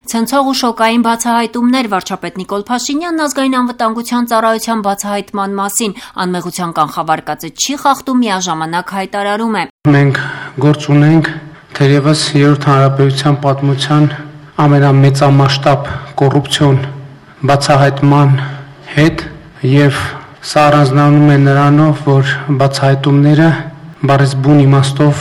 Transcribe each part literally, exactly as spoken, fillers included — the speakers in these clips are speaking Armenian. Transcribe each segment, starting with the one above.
Ցնցող ու շոկային բացահայտումներ վարչապետ Նիկոլ Փաշինյանն ազգային անվտանգության ծառայության բացահայտման մասին անմեղության կանխավարկածը չի խախտում միաժամանակ հայտարարում է. Մենք գործ ունենք թերևս երրորդ հանրապետության պատմության ամենամեծամասշտաբ կոռուպցիոն բացահայտման հետ եւ սա առանձնանում է նրանով, որ բացահայտումները բառից բուն իմաստով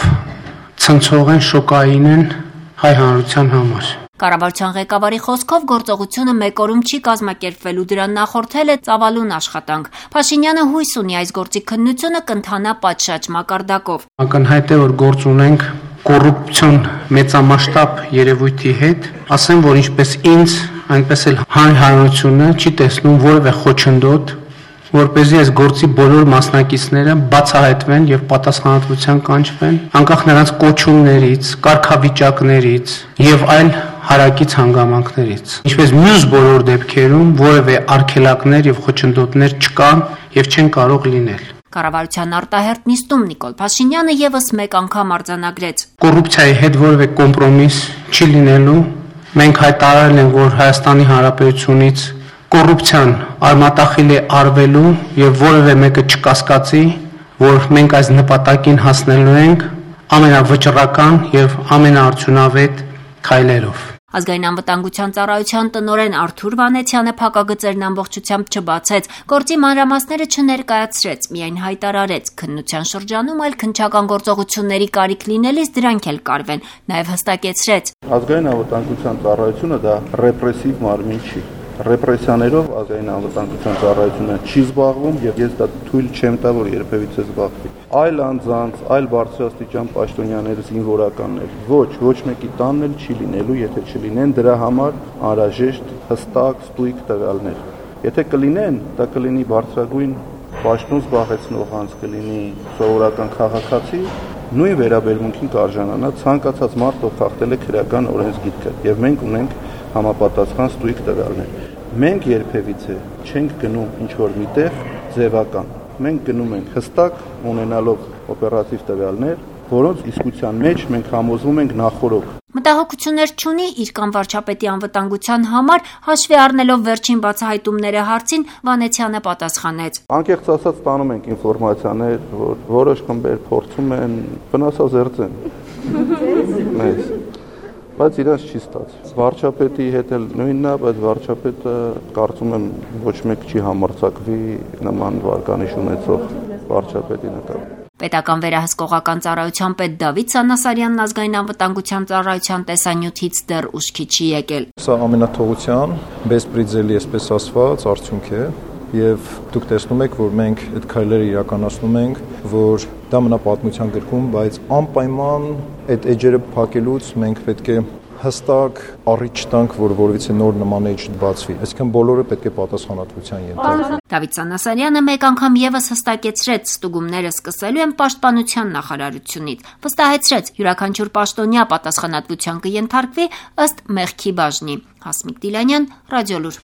ցնցող են, շոկային են հայ հանրության համար։ Կառավարության ղեկավարի խոսքով գործողությունը մեկ օրում չի կազմակերպվելու, դրան նախորդել է ծավալուն աշխատանք։ Փաշինյանը հույս ունի այս գործի քննությունը կընթանա պատշաճ մակարդակով։ Ակնհայտ է, որ գործ ունենք կոռուպցիոն մեծամասշտաբ երևույթի հետ, ասեմ, որ ինչպես ինձ, այնպես էլ հայ հանրությունը չի տեսնում որևէ խոչընդոտ, որպեսզի այս գործի բոլոր մասնակիցները բացահայտվեն եւ պատասխանատվության կանչվեն, անկախ նրանց կոչումներից, կարգավիճակներից եւ այլ հարակից հանգամանքներից։ Ինչպես մյուս բոլոր դեպքերում որևէ արգելակներ եւ խոչընդոտներ չկան եւ չեն կարող լինել։ Կառավարության արտահերթ նիստում Նիկոլ Փաշինյանը եւս մեկ անգամ արձանագրեց. Կոռուպցիայի հետ որևէ կոմպրոմիս չի լինելու։ Մենք հայտարարել ենք, որ Հայաստանի Հանրապետությունից կոռուպցիան արմատախիլ է արվելու եւ որևէ մեկը չկասկածի, որ մենք այս նպատակին հասնելու ենք ամենավճռական եւ ամենաարդյունավետ քայլերով։ Ազգային անվտանգության ծառայության տնօրեն Արթուր Վանեցյանը փակագծերն ամբողջությամբ չբացեց, գործի մանրամասները չներկայացրեց, միայն հայտարարեց. քննության շրջանում այլ քննչական գործողությունների կարիք լինելիս դրանք էլ կարվեն, նաև հստակեցրեց. Ազգային անվտանգության ծառայությունը դա ռեպրեսիվ մարմին չի։ Ռեպրեսիաներով ազգային անվտանգության ծառայությունը չի զբաղվում եւ ես դա թույլ չեմ տա, որ երբևիցե զբաղվի։ Այլ անձանց, այլ բարձրաստիճան պաշտոնյաների զինվորականներ, ոչ, ոչ մեկի տանն էլ չի լինելու, եթե չլինեն դրա համար անհրաժեշտ հստակ ստույգ տվյալներ։ Եթե կլինեն, դա կլինի բարձրագույն պաշտոն զբաղեցնող անձ, կլինի սովորական քաղաքացի, նույն վերաբերմունքին կարժանանա ցանկացած մարդ, ով խախտել է քրեական օրենսգիրքը, եւ մենք ունենք համապատասխան ստույգ տվյալներ։ Մենք երբևիցե չենք գնում ինչ-որ միտեղ ձևական։ Մենք գնում ենք հստակ ունենալով օպերատիվ տվյալներ, որոնց իսկության մեջ մենք համոզվում ենք նախորոք։ Մտահոգություններ չունի իր կամ վարչապետի անվտանգության համար, հաշվի առնելով վերջին բացահայտումները հարցին, Վանեցյանը պատասխանեց. Անկեղծ ասած ստանում ենք ինֆորմացիաներ, որ որոշ խմբեր փորձում են վնասազերծեն մեզ, բայց իրենց չի ստացվում։ Վարչապետի հետ էլ նույնն է, բայց վարչապետը կարծում եմ ոչ մեկ չի համարձակվի նման վարկանիշ ունեցող վարչապետի նկատմամբ։ Պետական վերահսկողական ծառայության պետ Դավիթ Սանասարյանն ազգային անվտանգության ծառայության տեսանյութից դեռ ուշքի չի եկել։ Սա ամենաթողության բեսպրիձելի, այսպես ասված, արդյունք է եւ դուք տեսնում եք, որ մենք այդ քայլերը իրականացնում ենք, որ դա մնա պատմության գրքում, բայց անպայման այդ էջերը փակելուց մենք պետք է հստակ առիթ տանք, որ որևիցե նոր նման էջ բացվի։ Այսինքն բոլորը պետք է պատասխանատվության ենթարկվեն։ Դավիթ Սանասարյանը մեկ անգամ եւս հստակեցրեց, ստուգումները սկսելու են պաշտպանության նախարարությունից։ Վստահեցրեց, յուրաքանչյուր պաշտոնյա պատասխանատվության կենթարկվի ըստ մեղքի բաժնի։ Հասմիկ Դիլանյան, Ռադիոլուր։